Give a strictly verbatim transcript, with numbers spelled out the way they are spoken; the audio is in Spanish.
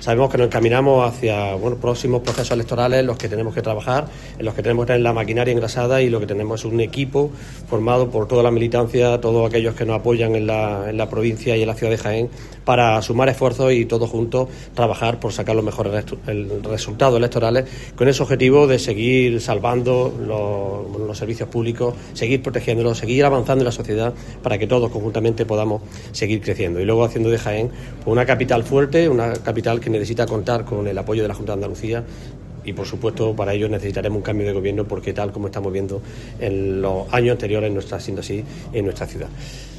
Sabemos que nos encaminamos hacia bueno, próximos procesos electorales en los que tenemos que trabajar, en los que tenemos que tener la maquinaria engrasada y lo que tenemos es un equipo formado por toda la militancia, todos aquellos que nos apoyan en la, en la provincia y en la ciudad de Jaén, para sumar esfuerzos y todos juntos trabajar por sacar los mejores restu- el, resultados electorales, con ese objetivo de seguir salvando los, bueno, los servicios públicos, seguir protegiéndolos, seguir avanzando en la sociedad para que todos conjuntamente podamos seguir creciendo. Y luego haciendo de Jaén pues, una capital fuerte, una capital que necesita contar con el apoyo de la Junta de Andalucía. Y, por supuesto, para ello necesitaremos un cambio de gobierno porque tal como estamos viendo en los años anteriores no está siendo así en nuestra ciudad.